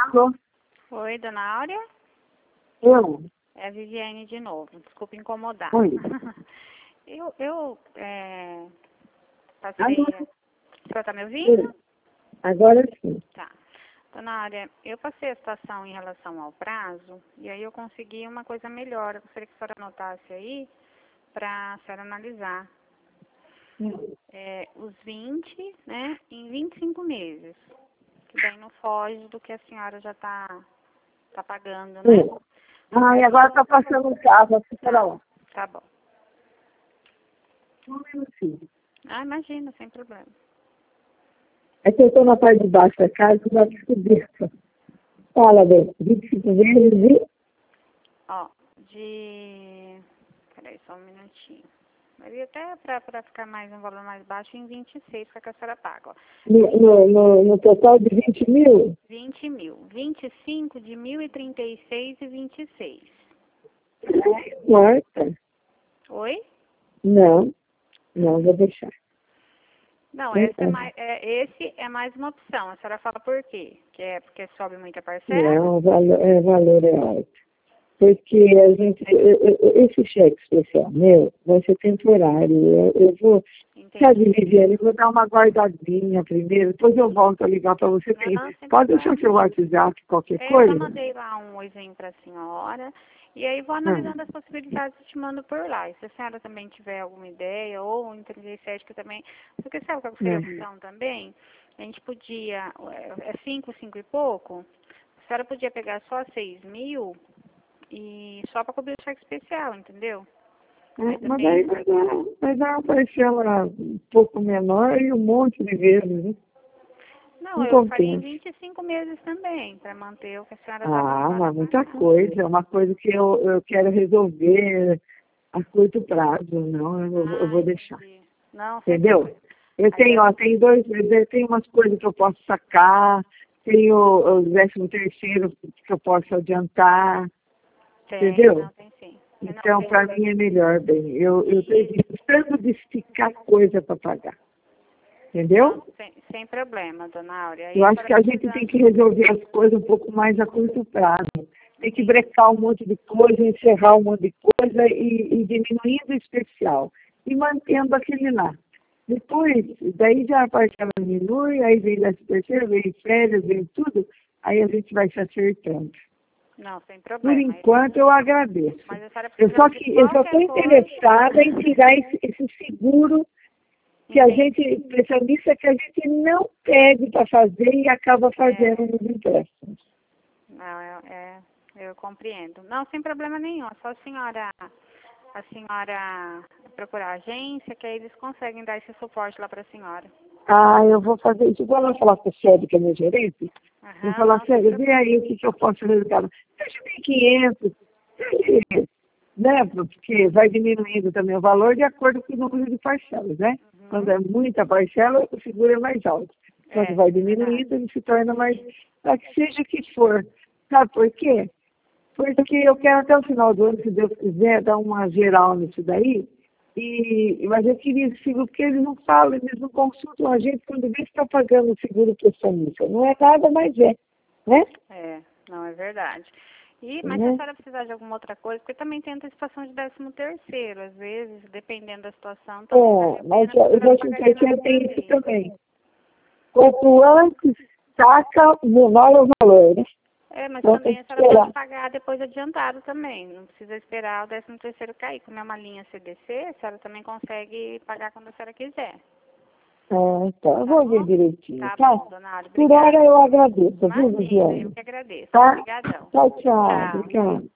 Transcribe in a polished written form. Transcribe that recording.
Alô? Oi, dona Áurea? Eu? É a Viviane de novo. Desculpa incomodar. Oi. eu passei... Agora, A senhora tá me ouvindo? agora sim. Tá. Dona Áurea, eu passei a situação em relação ao prazo e aí eu consegui uma coisa melhor. Eu gostaria que a senhora anotasse aí para a senhora analisar. Os 20, né, em 25 meses. Que daí não foge do que a senhora já tá pagando, né? Sim. Ah, e agora tá passando um carro aqui para lá. Tá bom. Um minutinho. Ah, imagina, sem problema. É que eu estou na parte de baixo da casa e já descobri. Fala, bem, 25 vezes e... Ó, Peraí, só um minutinho. Mas até para ficar mais um valor mais baixo, em 26 que a senhora paga, ó. No total de 20 mil? 20 mil. 25 de 1.036 e 26. Morta? Oi? Não, vou deixar. Não, Não esse é mais uma opção. A senhora fala por quê? Que é porque sobe muita parcela? Não, o valor é alto. Porque a gente, esse cheque especial meu vai ser temporário. Eu vou, sabe, Entendi. Viviane, eu vou dar uma guardadinha primeiro, depois eu volto a ligar para você. Não, sem Pode problema. deixar seu WhatsApp, qualquer Eu já coisa? mandei lá um oizinho para a senhora. E aí vou Ah, analisando as possibilidades e te mando por lá. E se a senhora também tiver alguma ideia, ou em 37 que também... Porque sabe qual seria a opção também? A gente podia... É 5 e pouco? A senhora podia pegar só 6 mil e só para cobrir o cheque especial, entendeu? Aí mas também... daí vai dar uma parcela um pouco menor e um monte de vezes, né? Não, Não eu faria em compensa. 25 meses também, para manter o que a senhora está Ah, preocupada mas muita pagando. coisa. É uma coisa que eu quero resolver a curto prazo. Não, eu vou deixar. Entendi. Não, sem Entendeu? problema. Eu Aí tenho, ó, tem umas coisas que eu posso sacar, tenho o 13º que eu posso adiantar, entendeu? não, tem sim. Não, Então, para mim é melhor, bem, eu estou evitando de esticar coisa para pagar, entendeu? sem problema, dona Áurea. Aí Eu a acho senhora que a gente tem que resolver as coisas um pouco mais a curto prazo. Tem que brecar um monte de coisa, encerrar um monte de coisa e diminuindo o especial e mantendo aquele lá. Depois, daí já a parcela diminui, aí vem 13º, vem férias, vem tudo, aí a gente vai se acertando. Não, sem Por problema. enquanto, eu agradeço. Mas a senhora Eu precisa só de estou qualquer coisa. interessada em tirar esse seguro que a gente, especialista, é que a gente não pede para fazer e acaba fazendo nos empréstimos. Não, eu compreendo. Não, sem problema nenhum. É só a senhora procurar a agência, que aí eles conseguem dar esse suporte lá para a senhora. Ah, eu vou fazer isso. Vou lá falar com o Sérgio, que é meu gerente. Vou falar, Não, Sérgio, vê aí o que eu posso resgatar. Deixa 1.500, né? Porque vai diminuindo também o valor de acordo com o número de parcelas, né? Quando é muita parcela, o seguro é mais alto. Quando vai diminuindo, ele se torna mais... Para que seja o que for. Sabe por quê? Porque eu quero até o final do ano, se Deus quiser, dar uma geral nisso daí. Mas eu queria esse seguro, porque eles não falam, eles não consultam a gente quando vê que está pagando o seguro prestamista. Não é nada, mas é. Né? Não, é verdade. Mas se a Né? senhora precisar de alguma outra coisa, porque também tem antecipação de 13º, às vezes, dependendo da situação, também vale a Mas pena a o senhora 13º pagar tem isso também. Quanto antes saca, menor é o valor, né? mas Então tem também a que senhora esperar. pode pagar depois adiantado também. Não precisa esperar o 13º cair. Como é uma linha CDC, a senhora também consegue pagar quando a senhora quiser. Então, eu vou ver direitinho, Tá tá? bom, dona Áurea, Por obrigada. hora eu agradeço, viu, Imagina, eu Viviane? que agradeço. Tá? Obrigadão. Tchau, tchau. Tchau. Obrigada.